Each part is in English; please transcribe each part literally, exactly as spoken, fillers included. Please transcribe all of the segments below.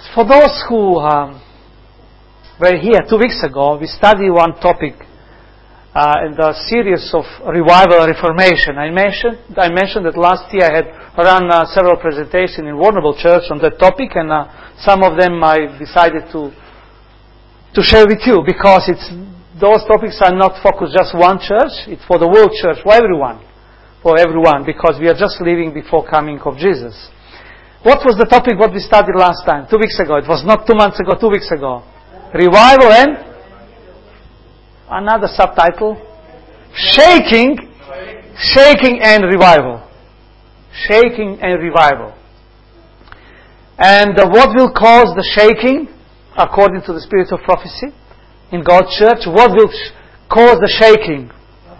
For those who um, were here two weeks ago, we studied one topic uh, in the series of revival and reformation. I mentioned I mentioned that last year I had run uh, several presentations in Warrnambool Church on that topic, and uh, some of them I decided to to share with you because it's those topics are not focused just one church. It's for the world church, for everyone, for everyone, because we are just living before coming of Jesus. What was the topic what we studied last time, two weeks ago? It was not two months ago, two weeks ago. Revival and another subtitle, shaking, shaking and revival. Shaking and revival. And uh, what will cause the shaking, according to the spirit of prophecy in God's church? What will sh- cause the shaking?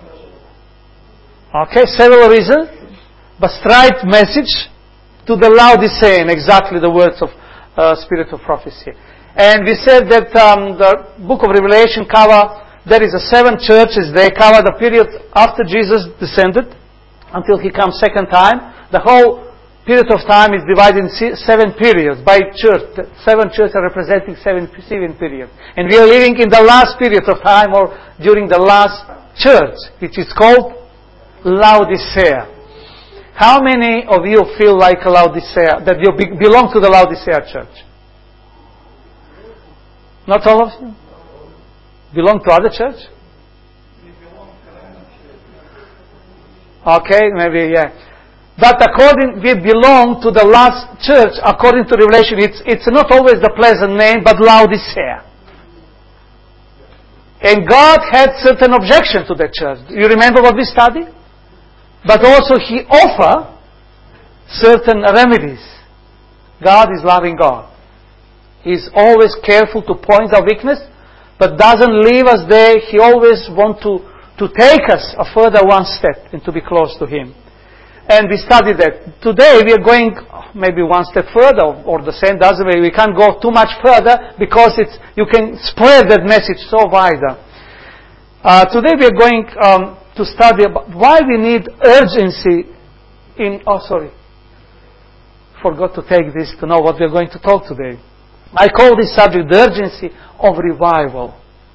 Okay, several reasons, but straight message to the Laodicean, exactly the words of uh, spirit of prophecy. And we said that um, the book of Revelation cover, there is a seven churches, they cover the period after Jesus descended until He comes second time. The whole period of time is divided in seven periods by church. The seven churches are representing seven, seven periods. And we are living in the last period of time, or during the last church, which is called Laodicea. How many of you feel like a Laodicea, that you be- belong to the Laodicea church? Not all of you? Belong to other church? Okay, maybe, yeah. But according, we belong to the last church, according to Revelation, it's, it's not always the pleasant name, but Laodicea. And God had certain objection to that church. You remember what we studied? But also He offer certain remedies. God is loving God. He's always careful to point our weakness, but doesn't leave us there. He always wants to, to take us a further one step and to be close to Him. And we studied that. Today we are going maybe one step further, or the same doesn't mean we can't go too much further because it's you can spread that message so wider. Uh, today we are going um, to study about why we need urgency in, oh sorry, forgot to take this to know what we are going to talk today. I call this subject the urgency of revival.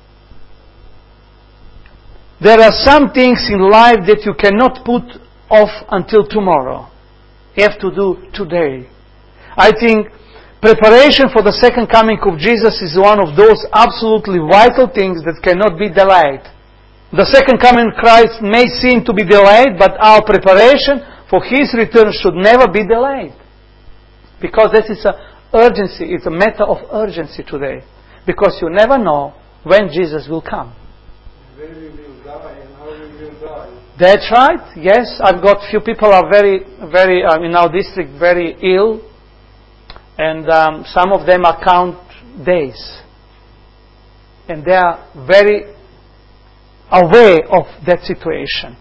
There are some things in life that you cannot put off until tomorrow. You have to do today. I think preparation for the second coming of Jesus is one of those absolutely vital things that cannot be delayed. The second coming of Christ may seem to be delayed, but our preparation for His return should never be delayed. Because that is a urgency, it's a matter of urgency today. Because you never know when Jesus will come. When we will die and how we will die. That's right, yes. I've got few people are very, very, um, in our district, very ill. And um, some of them are count days. And they are very aware of that situation.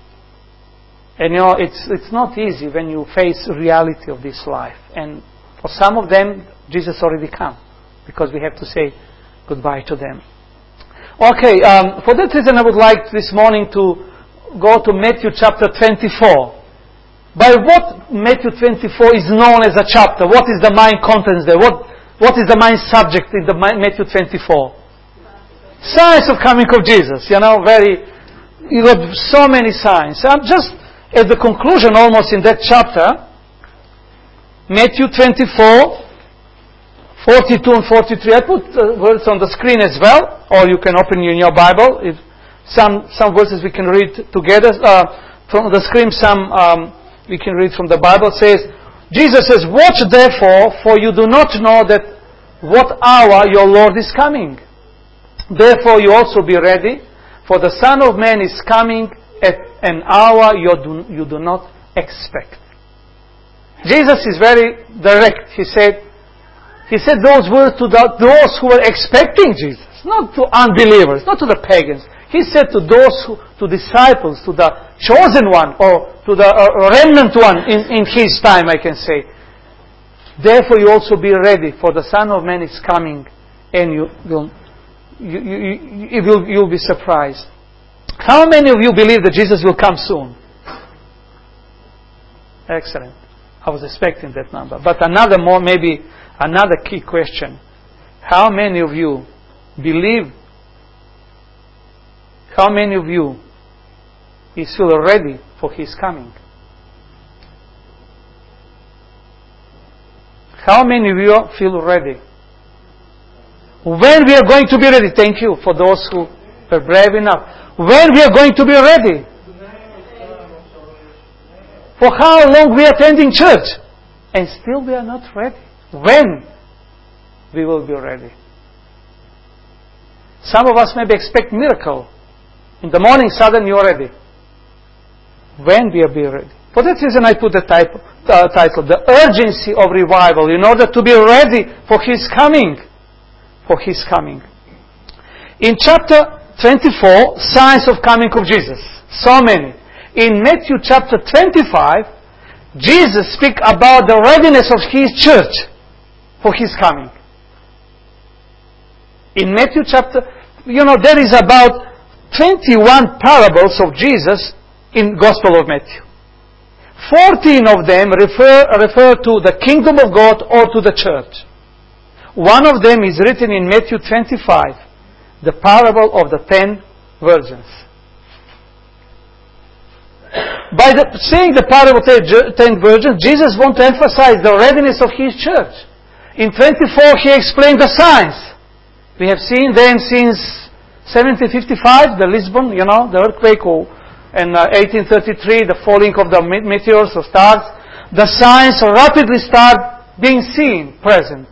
And you know, it's it's not easy when you face the reality of this life. And for some of them, Jesus already come, because we have to say goodbye to them. Okay, um, for that reason I would like this morning to go to Matthew chapter twenty-four. By what Matthew twenty-four is known as a chapter? What is the main contents there? What What is the main subject in the Matthew twenty-four? Signs of coming of Jesus. You know, very, you have so many signs. I'm just at the conclusion almost in that chapter, Matthew twenty-four, forty-two and forty-three. I put uh, words on the screen as well, or you can open in your Bible. If some some verses we can read together uh, from the screen. Some um, we can read from the Bible. It says, Jesus says, "Watch therefore, for you do not know that what hour your Lord is coming. Therefore you also be ready, for the Son of Man is coming at an hour you do, you do not expect." Jesus is very direct. He said, He said those words to the, those who were expecting Jesus, not to unbelievers, not to the pagans. He said to those, who, to disciples, to the chosen one, or to the uh, remnant one in, in His time, I can say, "Therefore you also be ready, for the Son of Man is coming, and you will You, you, you, will, you'll be surprised." How many of you believe that Jesus will come soon? Excellent. I was expecting that number. But another more, maybe Another key question. How many of you believe? How many of you is feel ready for His coming? How many of you feel ready? When we are going to be ready? Thank you for those who are brave enough. When we are going to be ready? For how long we are attending church and still we are not ready? When we will be ready? Some of us maybe expect miracle. In the morning, suddenly you are ready. When we will be ready? For that reason, I put the type, uh, title, The Urgency of Revival, in order to be ready for His coming. For His coming. In chapter twenty-four, signs of coming of Jesus. So many. In Matthew chapter twenty-five, Jesus speaks about the readiness of His church for His coming. In Matthew chapter, you know, there is about twenty-one parables of Jesus in Gospel of Matthew. fourteen of them refer, refer to the kingdom of God or to the church. One of them is written in Matthew twenty-five, the parable of the ten virgins. By the, saying the parable of the ten virgins, Jesus wants to emphasize the readiness of His church. In twenty-four, He explained the signs. We have seen them since seventeen fifty-five, the Lisbon, you know, the earthquake, or, and uh, eighteen thirty-three, the falling of the meteors or stars. The signs rapidly start being seen, present,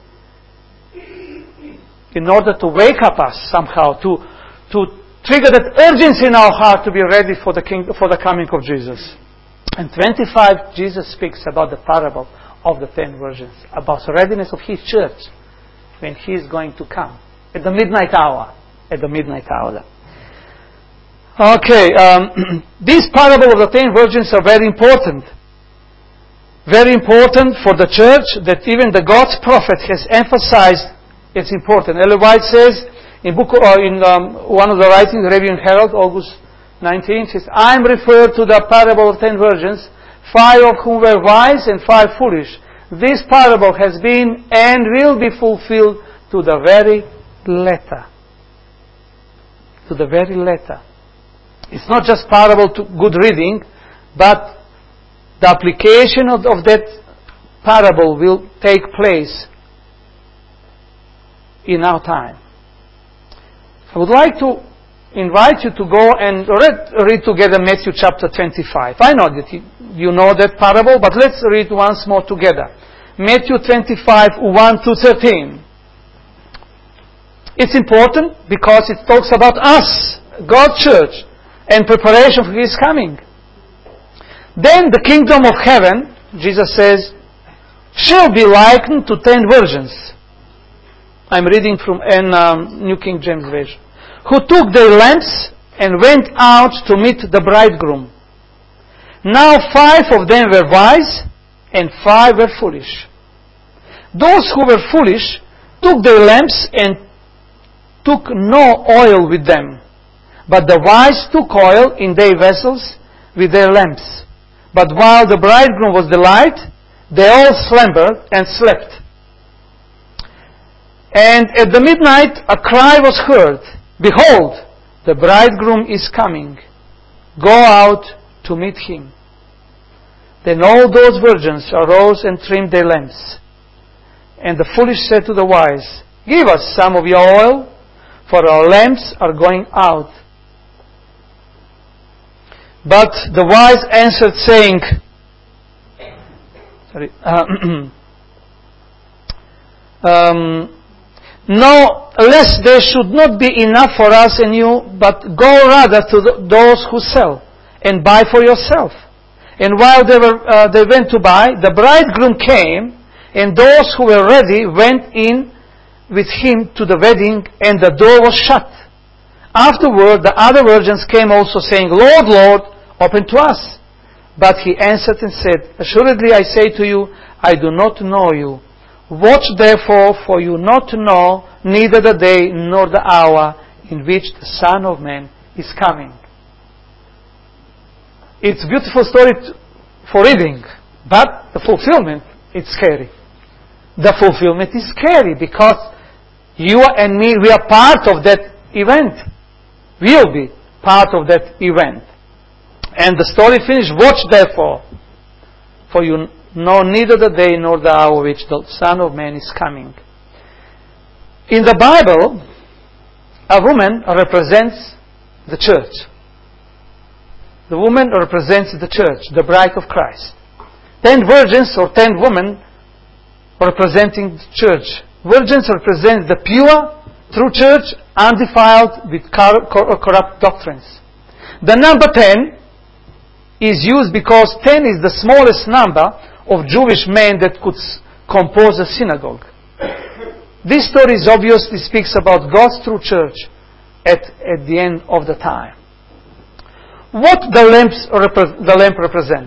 in order to wake up us somehow, to to trigger that urgency in our heart to be ready for the king, for the coming of Jesus. And twenty-five, Jesus speaks about the parable of the ten virgins, about the readiness of His church when He is going to come at the midnight hour. At the midnight hour. Okay, um, this parable of the ten virgins are very important. Very important for the church, that even the God's prophet has emphasized. It's important. Ellen White says in book or in um, one of the writings, Review and Herald, August nineteenth, says, "I am referred to the parable of ten virgins, five of whom were wise and five foolish. This parable has been and will be fulfilled to the very letter." To the very letter. It's not just parable to good reading, but the application of, of that parable will take place in our time. I would like to invite you to go and read, read together Matthew chapter twenty-five. I know that you, you know that parable, but let's read once more together. Matthew twenty-five, one to thirteen. It's important because it talks about us, God's church, and preparation for His coming. Then the kingdom of heaven, Jesus says, shall be likened to ten virgins. I'm reading from an um, New King James Version. Who took their lamps and went out to meet the bridegroom. Now five of them were wise and five were foolish. Those who were foolish took their lamps and took no oil with them. But the wise took oil in their vessels with their lamps. But while the bridegroom was delight, they all slumbered and slept. And at the midnight a cry was heard, Behold, the bridegroom is coming. Go out to meet him. Then all those virgins arose and trimmed their lamps. And the foolish said to the wise, Give us some of your oil, for our lamps are going out. But the wise answered, saying, sorry, uh, um, No, lest there should not be enough for us and you, but go rather to the, those who sell, and buy for yourself. And while they were uh, they went to buy, the bridegroom came, and those who were ready went in with him to the wedding, and the door was shut. Afterward, the other virgins came also, saying, Lord, Lord, open to us. But he answered and said, Assuredly I say to you, I do not know you. Watch therefore, for you not to know neither the day nor the hour in which the Son of Man is coming. It's a beautiful story for reading, but the fulfillment, it's scary. the fulfillment is scary because you and me, we are part of that event. We'll be part of that event. And the story finished. Watch therefore, for you know neither the day nor the hour which the Son of Man is coming. In the Bible, a woman represents the church. The woman represents the church, the bride of Christ. Ten virgins or ten women representing the church. Virgins represent the pure, true church, undefiled with corrupt doctrines. The number ten is used because ten is the smallest number of Jewish men that could compose a synagogue. This story is obviously speaks about God's true church at, at the end of the time. What the lamps the lamp represent?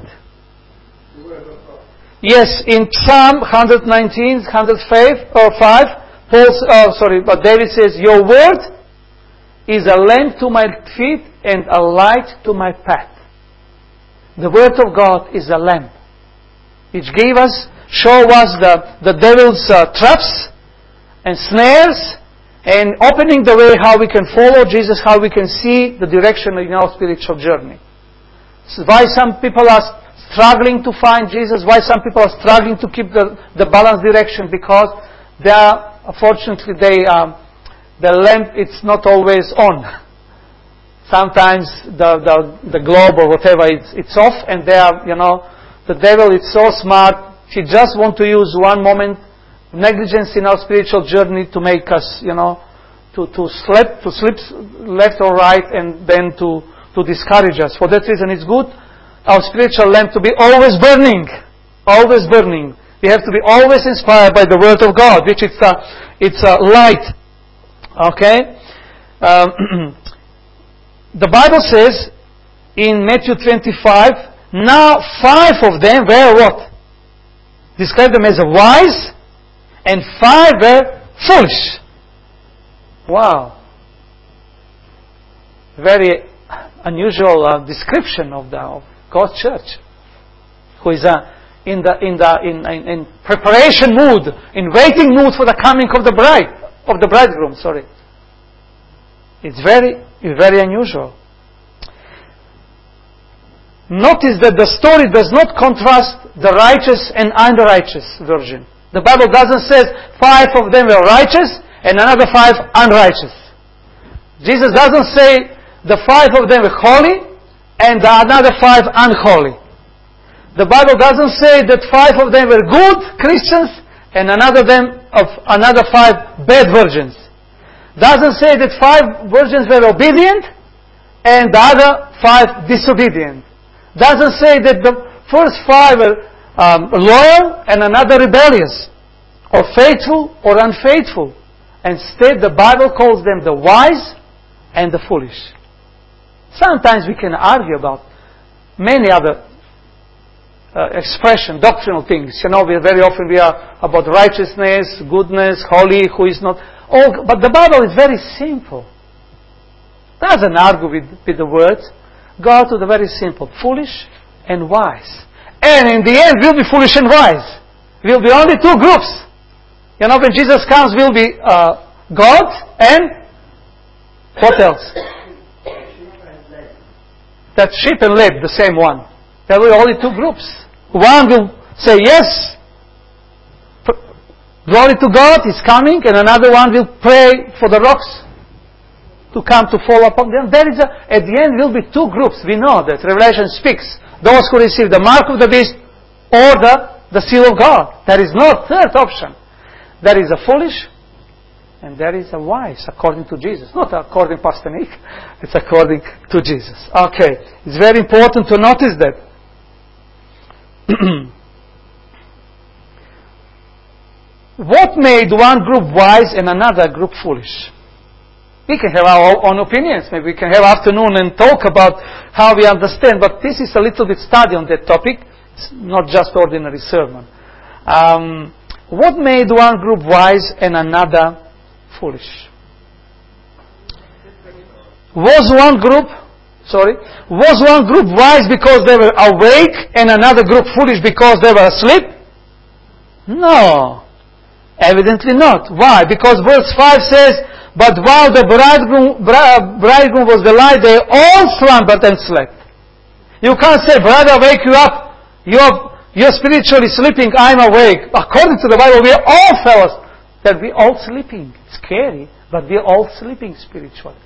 Yes, in Psalm one nineteen, one oh five, or five, Paul's, uh, sorry, but David says, "Your word is a lamp to my feet and a light to my path." The word of God is a lamp, which gave us, show us the, the devil's uh, traps and snares, and opening the way how we can follow Jesus, how we can see the direction in our spiritual journey. This is why some people are struggling to find Jesus, why some people are struggling to keep the, the balanced direction, because they are, unfortunately, they, um, the lamp, it's not always on. Sometimes the, the, the globe or whatever, it's, it's off, and they are, you know, the devil is so smart, he just wants to use one moment negligence in our spiritual journey to make us, you know, to, to slip, to slip left or right, and then to, to discourage us. For that reason, it's good, our spiritual lamp, to be always burning. Always burning. We have to be always inspired by the Word of God, which it's a, it's a light. Okay? Um, the Bible says, in Matthew twenty-five, now five of them were what? Describe them as wise, and five were foolish. Wow. Very unusual uh, description of the of God's church, who is uh, in the in the in, in, in preparation mood, in waiting mood for the coming of the bride, of the bridegroom. Sorry. It's very it's very unusual. Notice that the story does not contrast the righteous and unrighteous virgin. The Bible doesn't say five of them were righteous and another five unrighteous. Jesus doesn't say the five of them were holy and the another five unholy. The Bible doesn't say that five of them were good Christians and another them of another five bad virgins. Doesn't say that five virgins were obedient and the other five disobedient. Doesn't say that the first five were um, loyal and another rebellious, or faithful or unfaithful. Instead, the Bible calls them the wise and the foolish. Sometimes we can argue about many other uh, expression, doctrinal things. You know, we very often we are about righteousness, goodness, holy, who is not. All, but the Bible is very simple. Doesn't argue with, with the words. Go to the very simple, foolish and wise. And in the end, we'll be foolish and wise. We'll be only two groups. You know, when Jesus comes, we'll be uh, God and what else? That sheep and lamb, the same one. There will be only two groups. One will say yes, glory to God, He's coming, and another one will pray for the rocks to come to fall upon them. There is a, at the end will be two groups. We know that. Revelation speaks. Those who receive the mark of the beast or the, the seal of God. There is no third option. There is a foolish and there is a wise, according to Jesus. Not according to Pastor Nick. It's according to Jesus. Okay. It's very important to notice that. What made one group wise and another group foolish? We can have our own opinions. Maybe we can have afternoon and talk about how we understand. But this is a little bit study on that topic. It's not just ordinary sermon. Um, what made one group wise and another foolish? Was one group, sorry, was one group wise because they were awake and another group foolish because they were asleep? No. Evidently not. Why? Because verse five says, but while the bridegroom, bridegroom was the light, they all slumbered and slept. You can't say, brother, wake you up. You're, you're spiritually sleeping, I'm awake. According to the Bible, we all fell asleep. That we're all sleeping. It's scary, but we're all sleeping spiritually.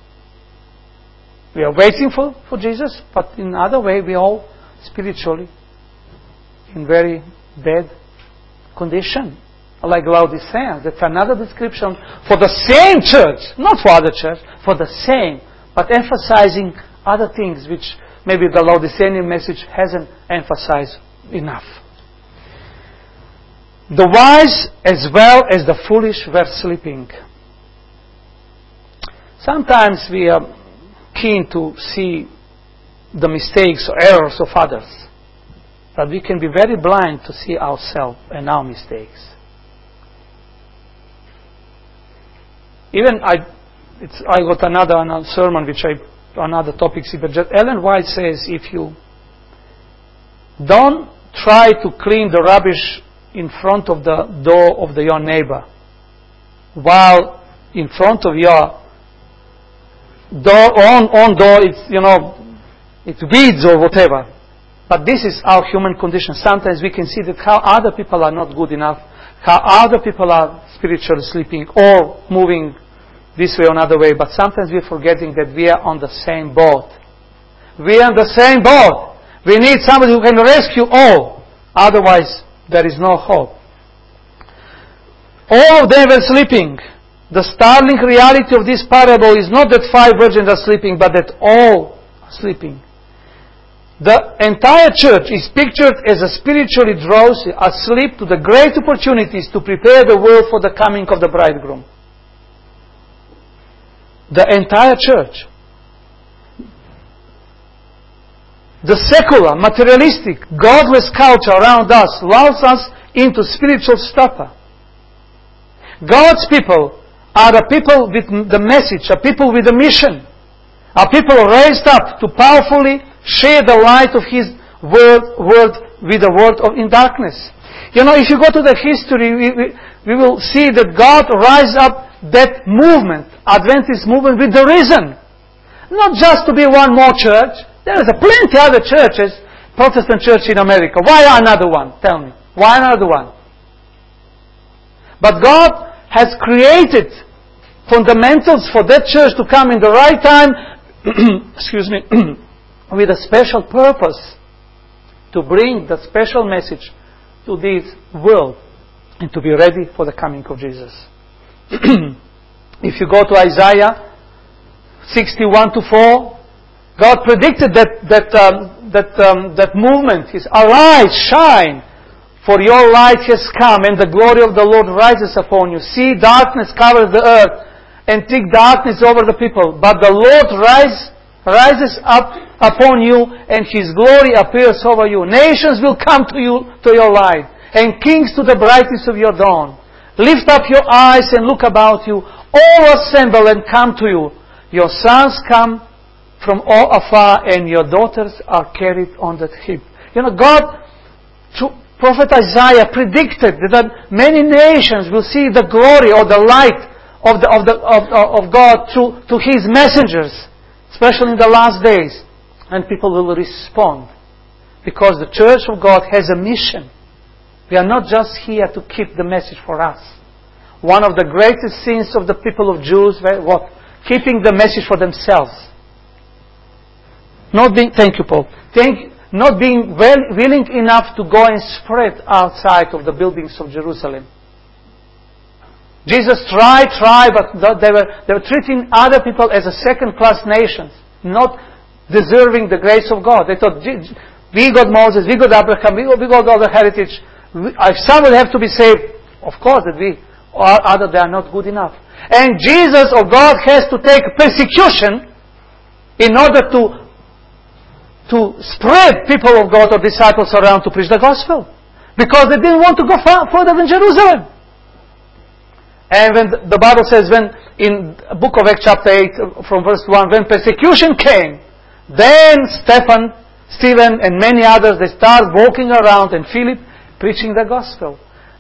We are waiting for, for Jesus, but in another way, we're all spiritually in very bad condition. Like Laodicea. That's another description for the same church, not for other church, for the same, but emphasizing other things which maybe the Laodicean message hasn't emphasized enough. The wise as well as the foolish were sleeping. Sometimes we are keen to see the mistakes or errors of others, but we can be very blind to see ourselves and our mistakes. Even I, it's, I got another, another sermon which I, another topic, but just Ellen White says, if you don't try to clean the rubbish in front of the door of the, your neighbor, while in front of your door, on, on door, it's, you know, it's weeds or whatever. But this is our human condition. Sometimes we can see that how other people are not good enough, how other people are spiritually sleeping or moving this way or another way, but sometimes we're forgetting that we are on the same boat. We are on the same boat. We need somebody who can rescue all. Otherwise, there is no hope. All of them were sleeping. The startling reality of this parable is not that five virgins are sleeping, but that all are sleeping. The entire church is pictured as a spiritually drowsy, asleep to the great opportunities to prepare the world for the coming of the bridegroom. The entire church. The secular, materialistic, godless culture around us lulls us into spiritual stupor. God's people are a people with the message, a people with a mission, a people raised up to powerfully share the light of His word, word with the world of in darkness. You know, if you go to the history, we, we, we will see that God raised up that movement, Adventist movement, with the reason. Not just to be one more church. There is a plenty other churches, Protestant church in America. Why another one? Tell me. Why another one? But God has created fundamentals for that church to come in the right time, excuse me, with a special purpose to bring the special message to this world and to be ready for the coming of Jesus. If you go to Isaiah sixty-one to four, God predicted that that um, that um, that movement is, arise, shine, for your light has come, and the glory of the Lord rises upon you. See, darkness covers the earth, and thick darkness over the people. But the Lord rise, rises up upon you, and His glory appears over you. Nations will come to you, to your light, and kings to the brightness of your dawn. Lift up your eyes and look about you. All assemble and come to you. Your sons come from all afar, and your daughters are carried on the hip. You know, God, through Prophet Isaiah, predicted that many nations will see the glory or the light of the of the of, of God through to His messengers, especially in the last days, and people will respond because the Church of God has a mission. We are not just here to keep the message for us. One of the greatest sins of the people of Jews were what? Keeping the message for themselves. Not being, thank you, Paul. Thank, not being well, willing enough to go and spread outside of the buildings of Jerusalem. Jesus tried, tried, but they were, they were treating other people as a second-class nations, not deserving the grace of God. They thought, we got Moses, we got Abraham, we got, we got all the heritage. If some will have to be saved, of course that we, or other they are not good enough. And Jesus or God has to take persecution in order to to spread people of God or disciples around to preach the gospel. Because they didn't want to go far, further than Jerusalem. And when the Bible says, when in the book of Acts chapter eight from verse one, when persecution came, then Stephen, Stephen and many others, they start walking around and Philip preaching the gospel.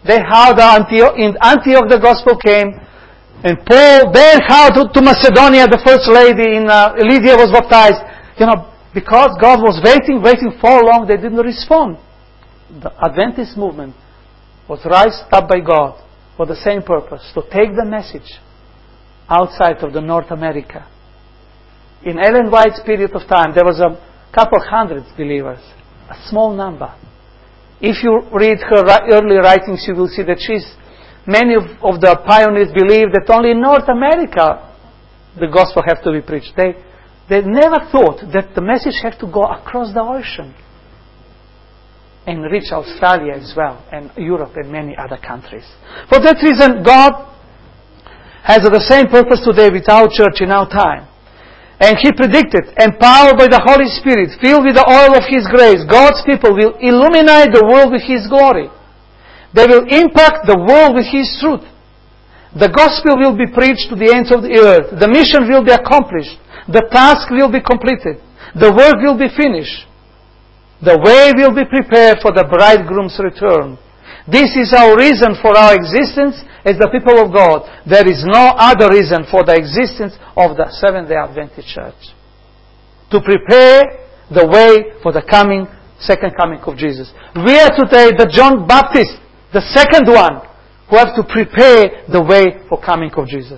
They heard the Antioch, in Antioch the gospel came, and Paul then heard to, to Macedonia, the first lady in uh, Lydia was baptized. You know, because God was waiting, waiting for long, they didn't respond. The Adventist movement was raised up by God for the same purpose, to take the message outside of the North America. In Ellen White's period of time, there was a couple hundred believers, a small number. If you read her early writings, you will see that she's, many of, of the pioneers believed that only in North America the gospel had to be preached. They, they never thought that the message had to go across the ocean and reach Australia as well, and Europe and many other countries. For that reason, God has the same purpose today with our church in our time. And He predicted, empowered by the Holy Spirit, filled with the oil of His grace, God's people will illuminate the world with His glory. They will impact the world with His truth. The gospel will be preached to the ends of the earth. The mission will be accomplished. The task will be completed. The work will be finished. The way will be prepared for the bridegroom's return. This is our reason for our existence as the people of God. There is no other reason for the existence of the Seventh-day Adventist Church. To prepare the way for the coming, second coming of Jesus. We are today the John Baptist, the second one, who have to prepare the way for coming of Jesus.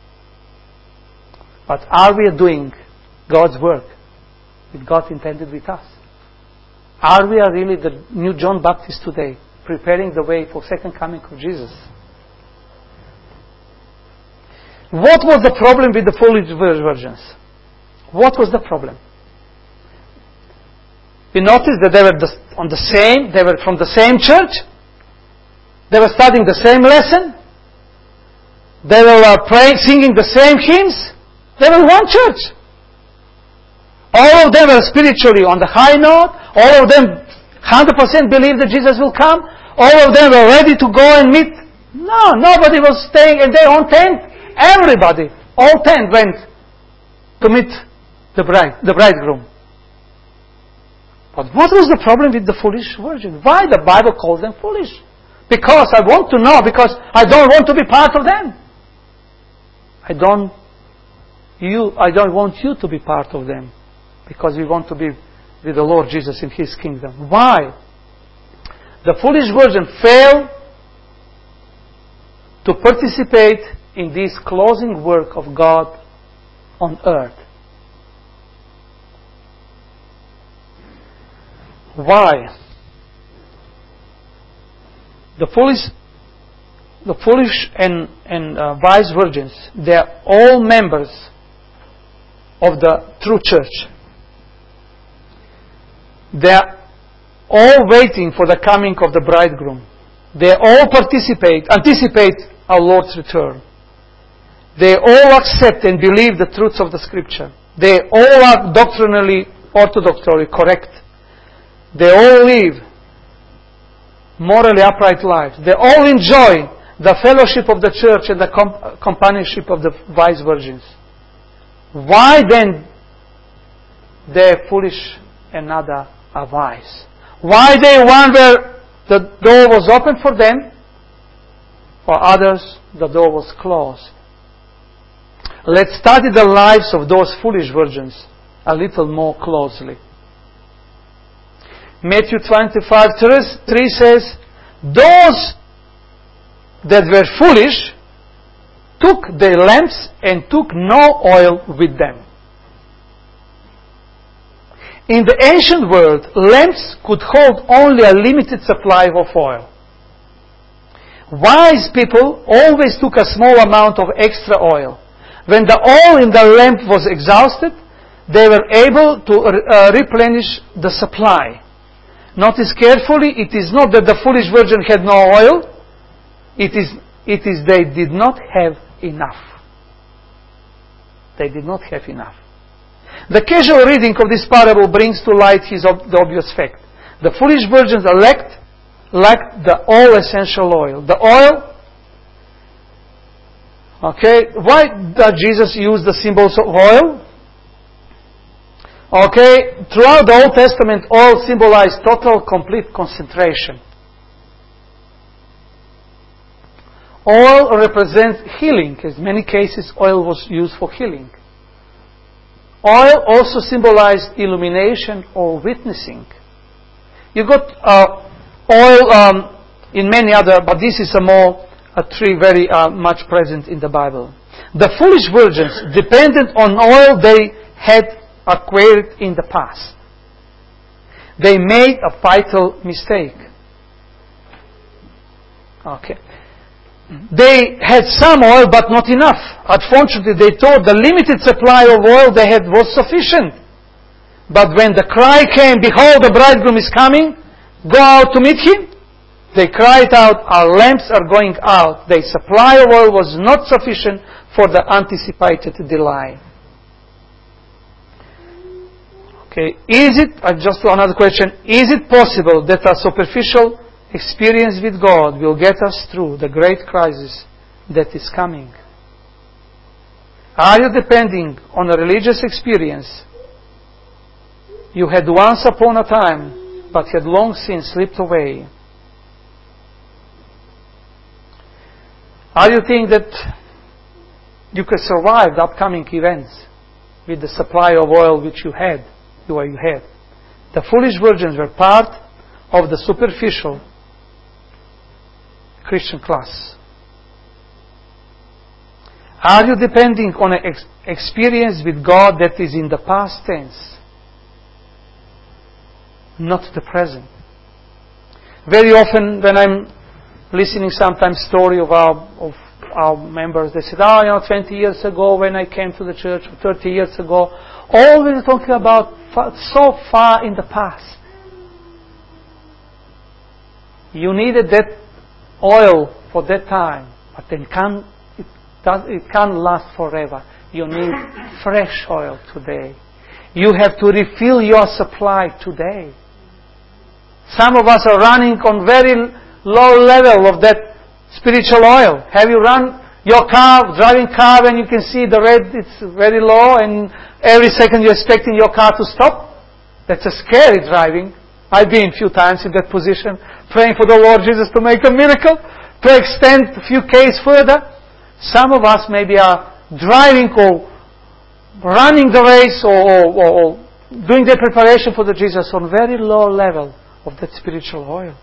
But are we doing God's work that God intended with us? Are we really the new John Baptist today, preparing the way for second coming of Jesus? What was the problem with the foolish virgins? What was the problem? We noticed that they were the, on the same, they were from the same church. They were studying the same lesson. They were uh, praying, singing the same hymns. They were one church. All of them were spiritually on the high note. All of them one hundred percent believed that Jesus will come. All of them were ready to go and meet. No, nobody was staying in their own tent. Everybody, all ten went to meet the bride, the bridegroom. But what was the problem with the foolish virgin? Why the Bible calls them foolish? Because I want to know, because I don't want to be part of them. I don't you I don't want you to be part of them, because we want to be with the Lord Jesus in His kingdom. Why? The foolish virgin failed to participate in this closing work of God on earth. Why? The foolish, the foolish and, and uh, wise virgins, they are all members of the true church. They are all waiting for the coming of the bridegroom. They all participate, anticipate our Lord's return. They all accept and believe the truths of the Scripture. They all are doctrinally, orthodoxly correct. They all live morally upright lives. They all enjoy the fellowship of the church and the com- companionship of the wise virgins. Why then they are foolish and other are wise? Why they one where the door was open for them, for others the door was closed? Let's study the lives of those foolish virgins a little more closely. Matthew twenty-five three says, those that were foolish took their lamps and took no oil with them. In the ancient world, lamps could hold only a limited supply of oil. Wise people always took a small amount of extra oil. When the oil in the lamp was exhausted, they were able to uh, replenish the supply. Notice carefully, it is not that the foolish virgin had no oil. It is, it is they did not have enough. They did not have enough. The casual reading of this parable brings to light his ob- the obvious fact. The foolish virgins lacked, lacked the all essential oil. The oil, okay, why does Jesus use the symbols of oil? Okay, throughout the Old Testament, oil symbolized total, complete concentration. Oil represents healing. In many cases, oil was used for healing. Oil also symbolized illumination or witnessing. You got uh, oil um, in many other, but this is a more a tree very uh, much present in the Bible. The foolish virgins depended on oil they had acquired in the past. They made a fatal mistake. Okay. They had some oil but not enough. Unfortunately, they thought the limited supply of oil they had was sufficient. But when the cry came, behold, the bridegroom is coming, go out to meet him, they cried out, our lamps are going out. Their supply of oil was not sufficient for the anticipated delight. Okay, is it, uh, just another question, is it possible that a superficial experience with God will get us through the great crisis that is coming? Are you depending on a religious experience you had once upon a time but had long since slipped away? Are you think that you can survive the upcoming events with the supply of oil which you had, you had? The foolish virgins were part of the superficial Christian class. Are you depending on an ex- experience with God that is in the past tense, not the present? Very often when I'm listening sometimes story of our of our members, they said, oh, you know, twenty years ago when I came to the church, or thirty years ago, always talking about far, so far in the past. You needed that oil for that time, but then can't, it, does, it can't last forever. You need fresh oil today. You have to refill your supply today. Some of us are running on very low level of that spiritual oil. Have you run your car, driving car, when you can see the red, it's very low, and every second you're expecting your car to stop? That's a scary driving. I've been a few times in that position, praying for the Lord Jesus to make a miracle, to extend a few Ks further. Some of us maybe are driving or running the race or, or, or doing the preparation for the Jesus on very low level of that spiritual oil.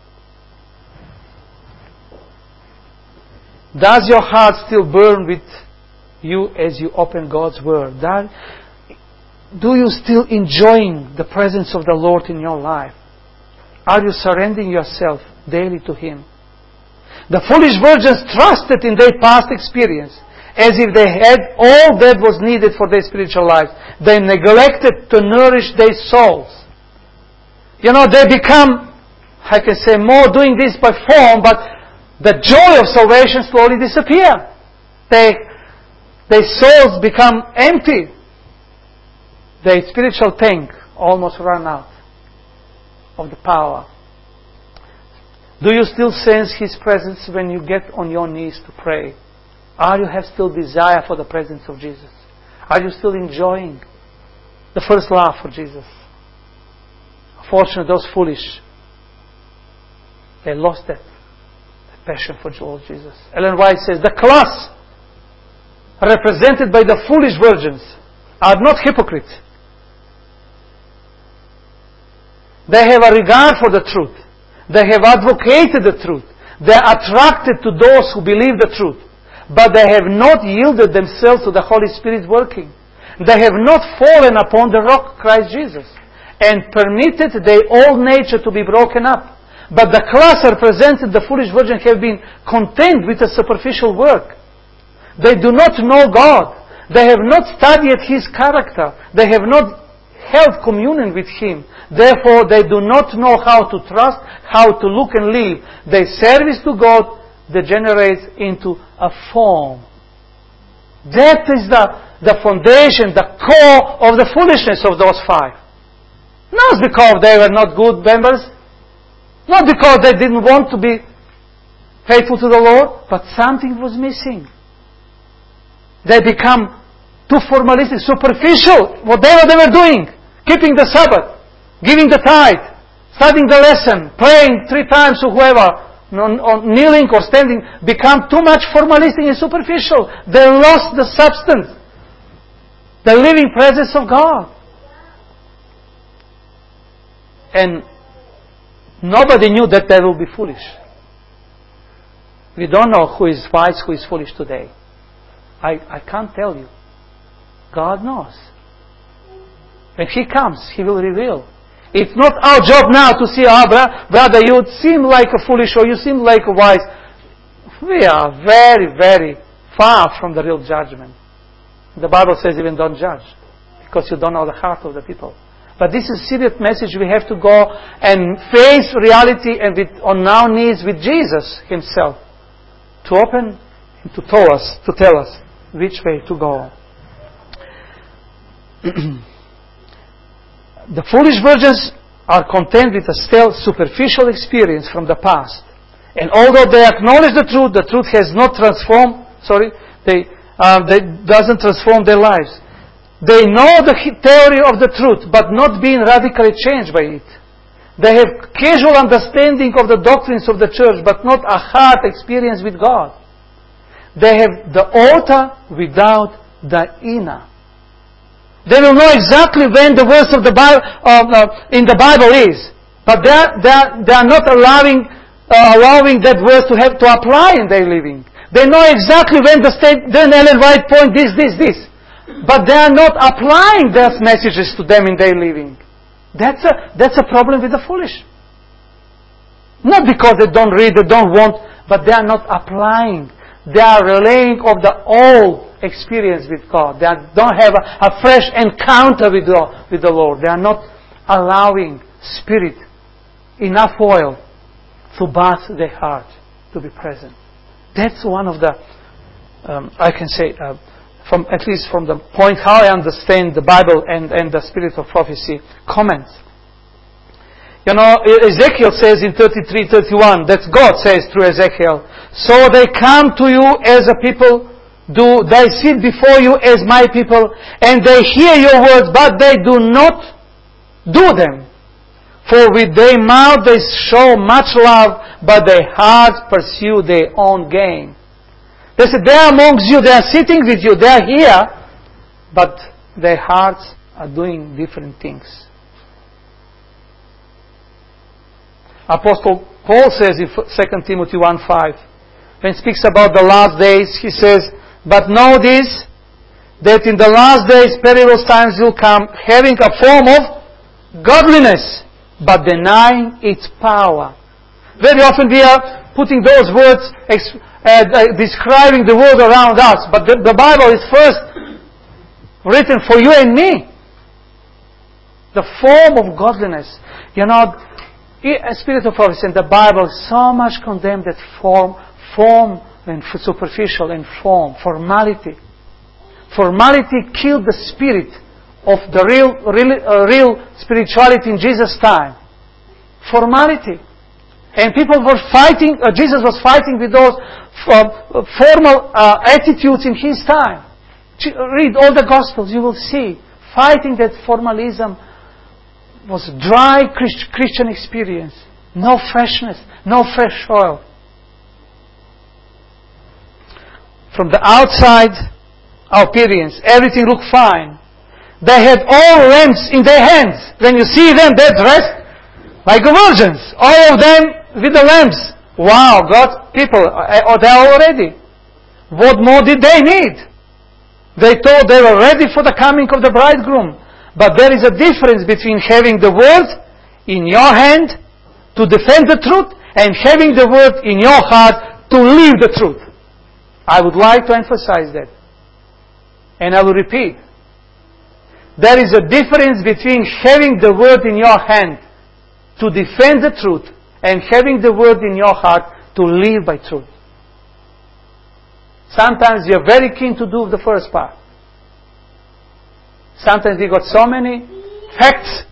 Does your heart still burn with you as you open God's Word? Do you still enjoying the presence of the Lord in your life? Are you surrendering yourself daily to Him? The foolish virgins trusted in their past experience as if they had all that was needed for their spiritual life. They neglected to nourish their souls. You know, they become, I can say, more doing this by form, but the joy of salvation slowly disappears. They, their souls become empty. Their spiritual tank almost run out of the power. Do you still sense His presence when you get on your knees to pray? Are you have still desire for the presence of Jesus? Are you still enjoying the first love for Jesus? Unfortunately, those foolish, they lost that passion for Lord Jesus. Ellen White says, the class represented by the foolish virgins are not hypocrites. They have a regard for the truth. They have advocated the truth. They are attracted to those who believe the truth. But they have not yielded themselves to the Holy Spirit working. They have not fallen upon the rock, Christ Jesus, and permitted their old nature to be broken up. But the class represented, the foolish virgins, have been content with a superficial work. They do not know God. They have not studied His character. They have not held communion with Him. Therefore, they do not know how to trust, how to look and live. Their service to God degenerates into a form. That is the, the foundation, the core of the foolishness of those five. Not because they were not good members, not because they didn't want to be faithful to the Lord, but something was missing. They become too formalistic, superficial, whatever they were doing, keeping the Sabbath, giving the tithe, studying the lesson, praying three times to whoever, on, on kneeling or standing become too much formalistic and superficial. They lost the substance, the living presence of God. And nobody knew that they will be foolish. We don't know who is wise, who is foolish today. I, I can't tell you. God knows. When He comes, He will reveal. It's not our job now to see, ah, oh, brother, you seem like a foolish or you seem like a wise. We are very, very far from the real judgment. The Bible says even don't judge, because you don't know the heart of the people. But this is a serious message. We have to go and face reality and with, on our knees with Jesus Himself to open and to tell us, to tell us which way to go. The foolish virgins are content with a still superficial experience from the past. And although they acknowledge the truth, the truth has not transformed, sorry, they, uh, they doesn't transform their lives. They know the theory of the truth, but not being radically changed by it. They have casual understanding of the doctrines of the church, but not a heart experience with God. They have the outer without the inner. They will know exactly when the verse of the Bible uh, uh, in the Bible is, but they are, they are, they are not allowing uh, allowing that verse to have to apply in their living. They know exactly when the state, then Ellen White point this, this, this, but they are not applying those messages to them in their living. That's a that's a problem with the foolish. Not because they don't read, they don't want, but they are not applying. They are relaying of the old experience with God. They don't have a, a fresh encounter with the, with the Lord. They are not allowing Spirit, enough oil to bath their heart, to be present. That's one of the, um, I can say, uh, from at least from the point how I understand the Bible and, and the spirit of prophecy, comments. You know, Ezekiel says in thirty-three thirty-one, that God says through Ezekiel, so they come to you as a people do, they sit before you as my people, and they hear your words, but they do not do them. For with their mouth they show much love, but their hearts pursue their own gain. They say, they are amongst you, they are sitting with you, they are here, but their hearts are doing different things. Apostle Paul says in Second Timothy one five, when he speaks about the last days, he says, but know this, that in the last days perilous times will come, having a form of godliness, but denying its power. Very often we are putting those words, uh, describing the world around us, but the, the Bible is first written for you and me. The form of godliness. You know, a spirit of prophecy in the Bible so much condemned that form, form and superficial and form, formality. Formality killed the spirit of the real, real, uh, real spirituality in Jesus' time. Formality. And people were fighting, uh, Jesus was fighting with those uh, formal uh, attitudes in His time. Read all the Gospels, you will see. Fighting that formalism was dry Christian experience. No freshness, no fresh oil. From the outside appearance, everything looked fine. They had all lamps in their hands. When you see them, they're dressed like virgins. All of them with the lamps. Wow, God's people, are they all ready? What more did they need? They thought they were ready for the coming of the bridegroom. But there is a difference between having the word in your hand to defend the truth and having the word in your heart to live the truth. I would like to emphasize that. And I will repeat. There is a difference between having the word in your hand to defend the truth and having the word in your heart to live by truth. Sometimes we are very keen to do the first part. Sometimes we got so many facts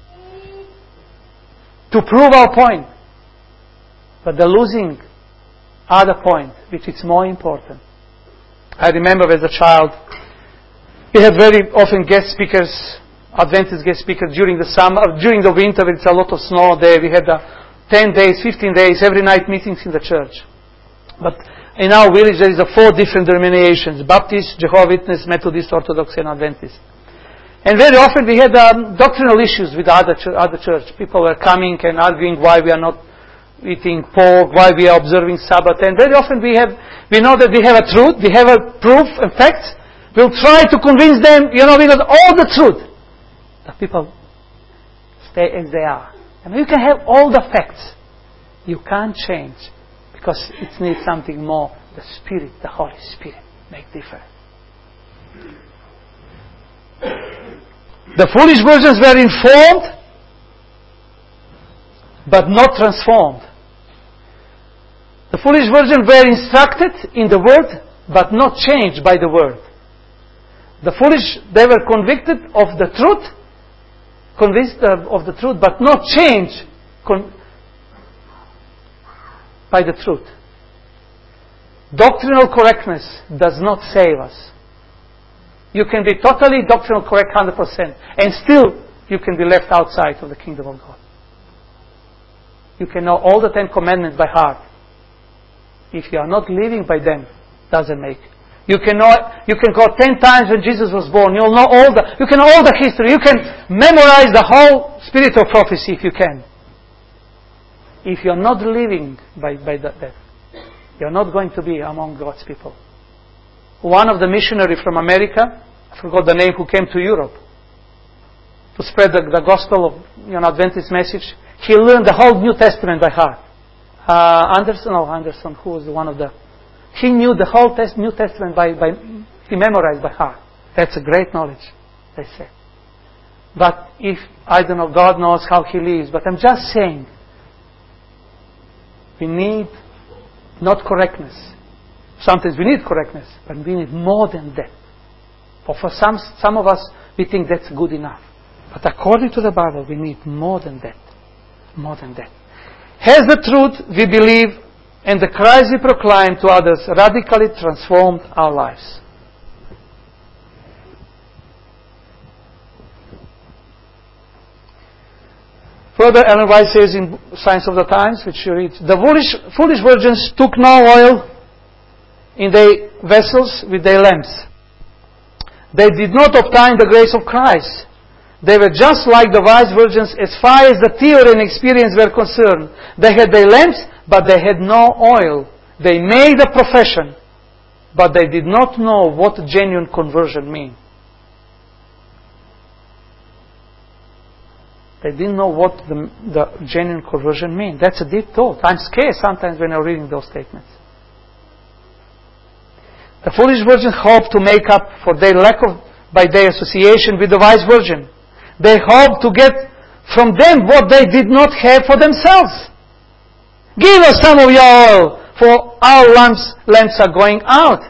to prove our point. But the losing other point, which is more important. I remember as a child, we had very often guest speakers, Adventist guest speakers during the summer, during the winter. It's a lot of snow there. We had a ten days, fifteen days, every night meetings in the church. But in our village there is a four different denominations: Baptist, Jehovah's Witness, Methodist, Orthodox, and Adventist. And very often we had um, doctrinal issues with the other, ch- other church. People were coming and arguing why we are not eating pork, why we are observing Sabbath. And very often we have, we know that we have a truth, we have a proof and facts. We'll try to convince them, you know, we got all the truth. The people stay as they are. I mean, you can have all the facts. You can't change because it needs something more. The Spirit, the Holy Spirit, make difference. The foolish virgins were informed, but not transformed. The foolish virgins were instructed in the word, but not changed by the word. The foolish, they were convicted of the truth, convinced of the truth, but not changed con- by the truth. Doctrinal correctness does not save us. You can be totally doctrinal correct one hundred percent and still you can be left outside of the kingdom of God. You can know all the Ten Commandments by heart. If you are not living by them, doesn't make. You can know, you can go ten times when Jesus was born. You'll know all the, you can know all the history. You can memorize the whole spirit of prophecy if you can. If you're not living by, by that, that, you're not going to be among God's people. One of the missionaries from America, I forgot the name, who came to Europe to spread the, the gospel of, you know, Adventist message. He learned the whole New Testament by heart. Uh, Anderson, no, Anderson, who was one of the, he knew the whole test, New Testament by, by, he memorized by heart. That's a great knowledge, they say. But if, I don't know, God knows how he lives, but I'm just saying, we need not correctness. Sometimes we need correctness, but we need more than that. Or for some, some of us, we think that's good enough. But according to the Bible, we need more than that. More than that. Has the truth we believe and the Christ we proclaim to others radically transformed our lives? Further, Ellen White says in Signs of the Times, which you read, the foolish, foolish virgins took no oil in their vessels with their lamps. They did not obtain the grace of Christ. They were just like the wise virgins as far as the theory and experience were concerned. They had their lamps, but they had no oil. They made a profession, but they did not know what genuine conversion means. They didn't know what the, the genuine conversion means. That's a deep thought. I'm scared sometimes when I'm reading those statements. The foolish virgins hoped to make up for their lack of, by their association with the wise virgin. They hoped to get from them what they did not have for themselves. Give us some of your oil, for our lamps, lamps are going out.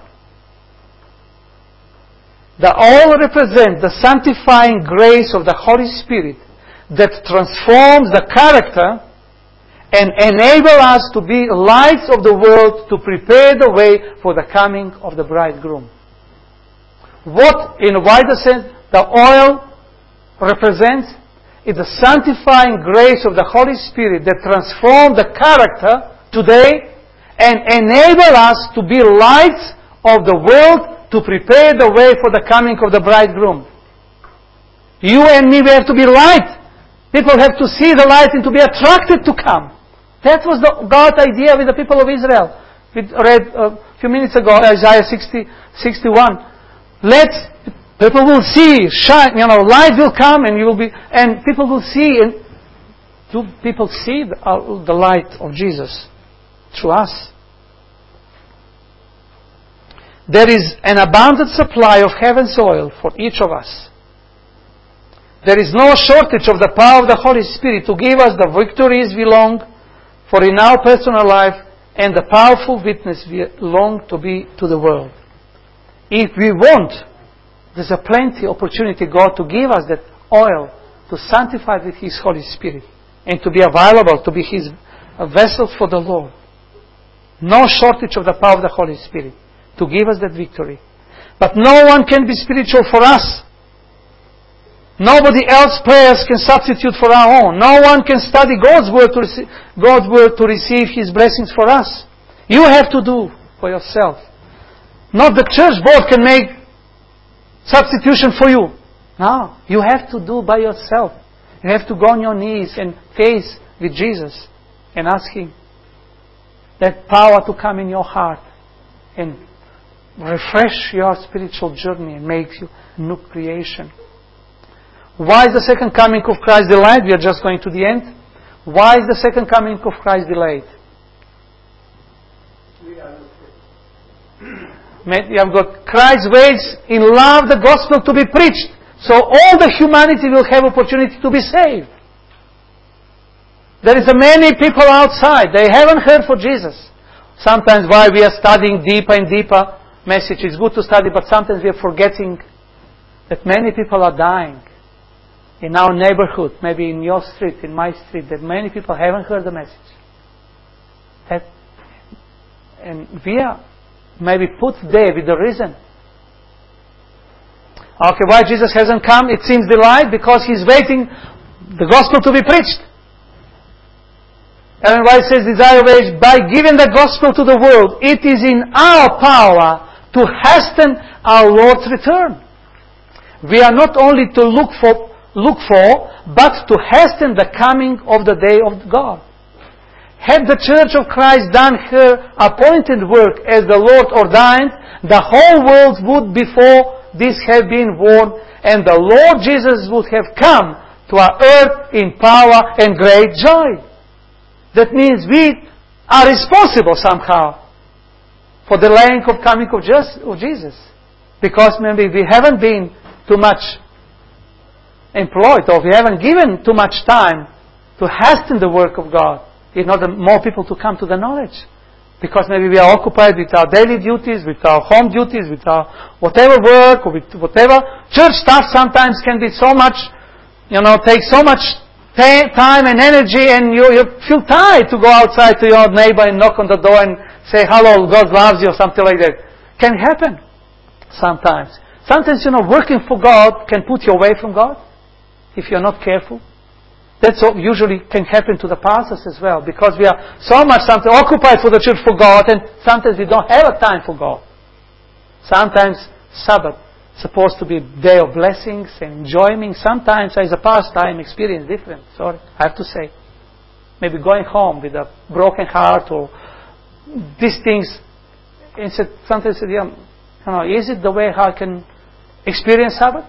The oil represents the sanctifying grace of the Holy Spirit that transforms the character and enable us to be lights of the world to prepare the way for the coming of the bridegroom. What, in a wider sense, the oil represents is the sanctifying grace of the Holy Spirit that transforms the character today and enable us to be lights of the world to prepare the way for the coming of the bridegroom. You and me, we have to be light. People have to see the light and to be attracted to come. That was the God's idea with the people of Israel. We read a few minutes ago, Isaiah sixty, sixty-one. Let people will see, shine, you know, light will come and you will be, and people will see, and do people see the, uh, the light of Jesus through us? There is an abundant supply of heaven's oil for each of us. There is no shortage of the power of the Holy Spirit to give us the victories we long for in our personal life and the powerful witness we long to be to the world. If we want, there's a plenty opportunity God to give us that oil to sanctify with His Holy Spirit and to be available to be His vessel for the Lord. No shortage of the power of the Holy Spirit to give us that victory. But no one can be spiritual for us Nobody else's prayers can substitute for our own. No one can study God's word to receive, God's word to receive His blessings for us. You have to do for yourself. Not the church board can make substitution for you. No, you have to do by yourself. You have to go on your knees and face with Jesus and ask Him that power to come in your heart and refresh your spiritual journey and make you a new creation. Why is the second coming of Christ delayed? We are just going to the end. Why is the second coming of Christ delayed? You have got Christ waits in love the gospel to be preached, so all the humanity will have opportunity to be saved. There is a many people outside. They haven't heard for Jesus. Sometimes while we are studying deeper and deeper message, it's good to study, but sometimes we are forgetting that many people are dying in our neighborhood, maybe in your street, in my street, that many people haven't heard the message. That, and we are maybe put there with the reason. Okay, why Jesus hasn't come? It seems delayed because He's waiting the gospel to be preached. Ellen White says, desire of age, by giving the gospel to the world, it is in our power to hasten our Lord's return. We are not only to look for, look for, but to hasten the coming of the day of God. Had the Church of Christ done her appointed work as the Lord ordained, the whole world would before this have been warned, and the Lord Jesus would have come to our earth in power and great joy. That means we are responsible somehow for the delaying of coming of Jesus. Because maybe we haven't been too much employed, or we haven't given too much time to hasten the work of God in order more people to come to the knowledge. Because maybe we are occupied with our daily duties, with our home duties, with our whatever work, or with whatever. Church stuff sometimes can be so much, you know, take so much time and energy, and you, you feel tired to go outside to your neighbor and knock on the door and say, hello, God loves you, or something like that. Can happen sometimes. Sometimes, you know, working for God can put you away from God if you're not careful. That's what usually can happen to the pastors as well, because we are so much something occupied for the church for God, and sometimes we don't have a time for God. Sometimes Sabbath supposed to be a day of blessings and enjoyment. Sometimes as a pastor I experience different. Sorry, I have to say. Maybe going home with a broken heart or these things. And sometimes I said, yeah, you know, is it the way how I can experience Sabbath?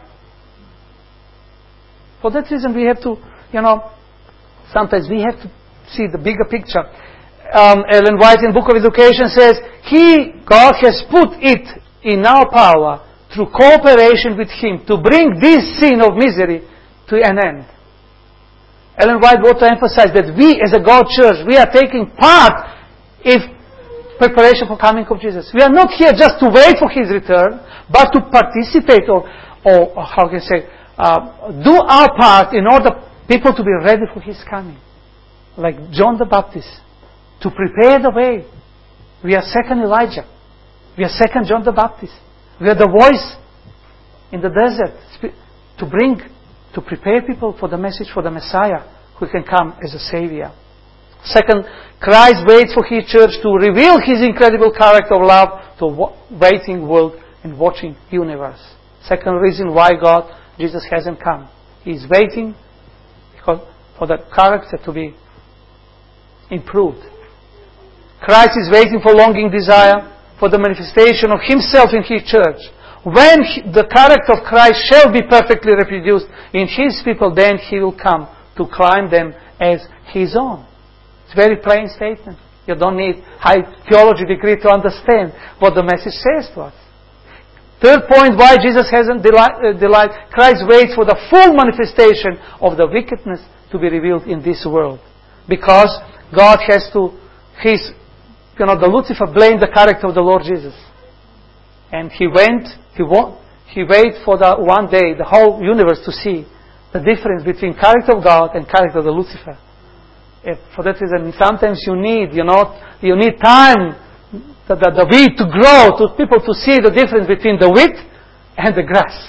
For that reason we have to, you know, sometimes we have to see the bigger picture. Um, Ellen White in Book of Education says, He, God has put it in our power through cooperation with Him to bring this scene of misery to an end. Ellen White wants to emphasize that we as a God church, we are taking part in preparation for coming of Jesus. We are not here just to wait for His return, but to participate or, or, or how can I say, uh, do our part in order people to be ready for His coming. Like John the Baptist, to prepare the way. We are second Elijah. We are second John the Baptist. We are the voice in the desert to bring, to prepare people for the message for the Messiah who can come as a Savior. Second, Christ waits for His church to reveal His incredible character of love to a waiting world and watching universe. Second reason why God, Jesus hasn't come. He is waiting because for the character to be improved. Christ is waiting for longing desire for the manifestation of Himself in His church. When he, the character of Christ shall be perfectly reproduced in His people, then He will come to claim them as His own. It's a very plain statement. You don't need high theology degree to understand what the message says to us. Third point, why Jesus hasn't delight, uh, delight, Christ waits for the full manifestation of the wickedness to be revealed in this world. Because God has to, His You know, the Lucifer blamed the character of the Lord Jesus. And he went, he wa- he waited for the one day, the whole universe to see the difference between character of God and character of the Lucifer. If for that reason, sometimes you need, you know, you need time, the, the, the wheat to grow, to people to see the difference between the wheat and the grass.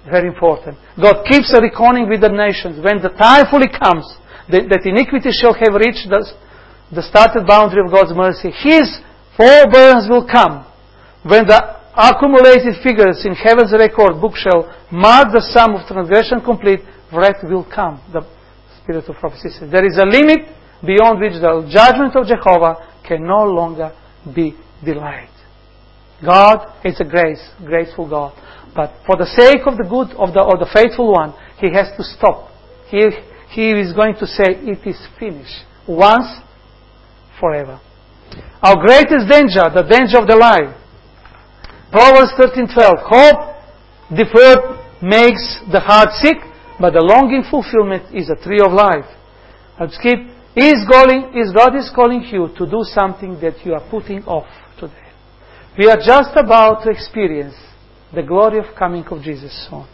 Very important. God keeps a reckoning with the nations. When the time fully comes, that, that iniquity shall have reached the, the started boundary of God's mercy, His forbearance will come. When the accumulated figures in heaven's record book shall mark the sum of transgression complete, wrath will come. The Spirit of prophecy says there is a limit beyond which the judgment of Jehovah can no longer be delayed. God is a grace, graceful God. But for the sake of the good of the, of the faithful one, He has to stop. He, he is going to say, it is finished. Once, forever. Our greatest danger, the danger of the lie. Proverbs thirteen twelve. Hope deferred makes the heart sick, but the longing fulfillment is a tree of life. I'll skip. Is, calling, is God is calling you to do something that you are putting off today. We are just about to experience the glory of coming of Jesus soon.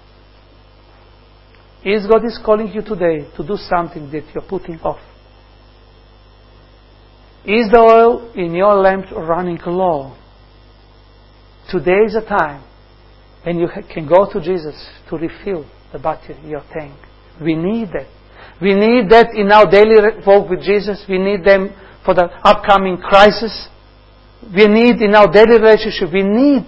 Is God is calling you today to do something that you're putting off? Is the oil in your lamp running low? Today is a time when you can go to Jesus to refill the battery, your tank. We need that. We need that in our daily walk with Jesus. We need them for the upcoming crisis. We need in our daily relationship. We need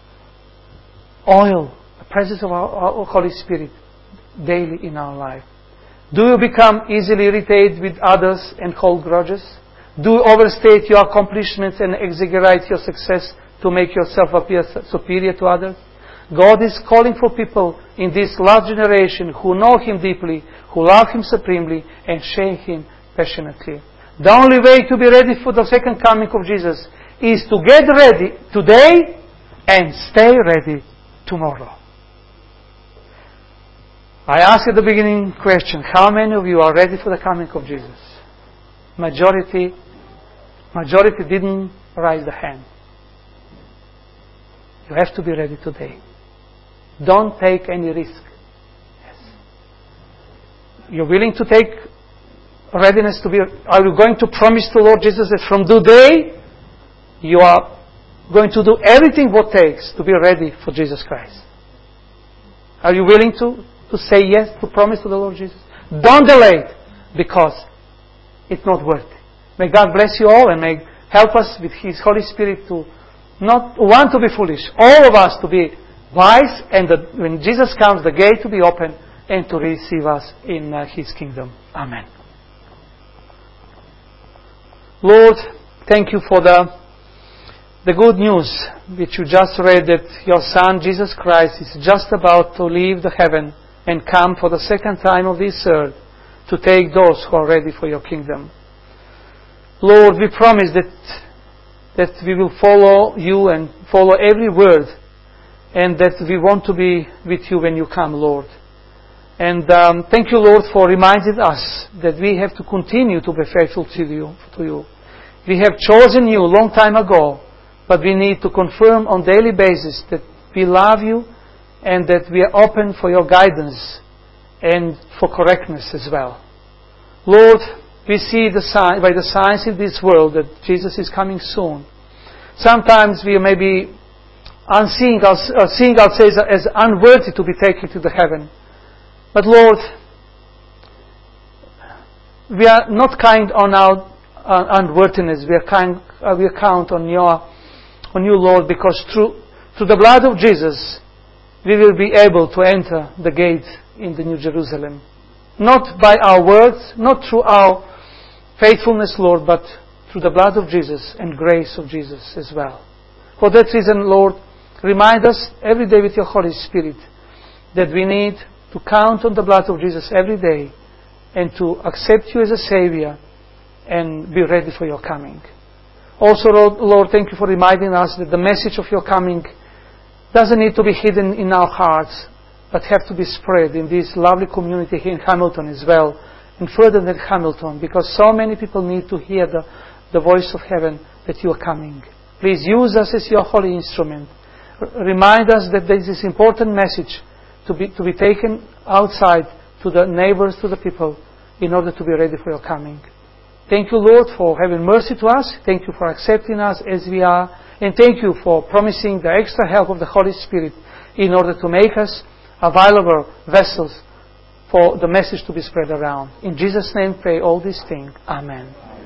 oil, the presence of our, our Holy Spirit daily in our life. Do you become easily irritated with others and hold grudges? Do you overstate your accomplishments and exaggerate your success to make yourself appear superior to others? God is calling for people in this last generation who know Him deeply, who love Him supremely, and share Him passionately. The only way to be ready for the second coming of Jesus is to get ready today and stay ready tomorrow. I asked at the beginning question, how many of you are ready for the coming of Jesus? Majority, majority didn't raise the hand. You have to be ready today. Don't take any risk. Yes. You're willing to take readiness to be, are you going to promise to Lord Jesus that from today you are going to do everything what takes to be ready for Jesus Christ? Are you willing to, to say yes, to promise to the Lord Jesus? Don't delay it, because it's not worth it. May God bless you all and may help us with His Holy Spirit to not want to be foolish, all of us to be wise, and that when Jesus comes, the gate to be open and to receive us in uh, His kingdom. Amen. Lord, thank you for the The good news which you just read, that your Son, Jesus Christ, is just about to leave the heaven and come for the second time of this earth to take those who are ready for your kingdom. Lord, we promise that, that we will follow you and follow every word, and that we want to be with you when you come, Lord. And um, thank you, Lord, for reminding us that we have to continue to be faithful to you. To you. We have chosen you a long time ago, but we need to confirm on a daily basis that we love you and that we are open for your guidance and for correctness as well. Lord, we see the sign, by the signs in this world that Jesus is coming soon. Sometimes we may be unseeing us, uh, seeing ourselves as unworthy to be taken to the heaven. But Lord, we are not kind on our uh, unworthiness. We are kind. Uh, we count on your, on you, Lord, because through through the blood of Jesus, we will be able to enter the gate in the New Jerusalem. Not by our words, not through our faithfulness, Lord, but through the blood of Jesus and grace of Jesus as well. For that reason, Lord, remind us every day with your Holy Spirit that we need to count on the blood of Jesus every day and to accept you as a Savior and be ready for your coming. Also, Lord, thank you for reminding us that the message of your coming doesn't need to be hidden in our hearts, but have to be spread in this lovely community here in Hamilton as well, and further than Hamilton, because so many people need to hear the, the voice of heaven that you are coming. Please use us as your holy instrument. R- remind us that there is this important message to be, to be taken outside to the neighbors, to the people, in order to be ready for your coming. Thank you, Lord, for having mercy to us. Thank you for accepting us as we are. And thank you for promising the extra help of the Holy Spirit in order to make us available vessels for the message to be spread around. In Jesus' name, pray all these things. Amen.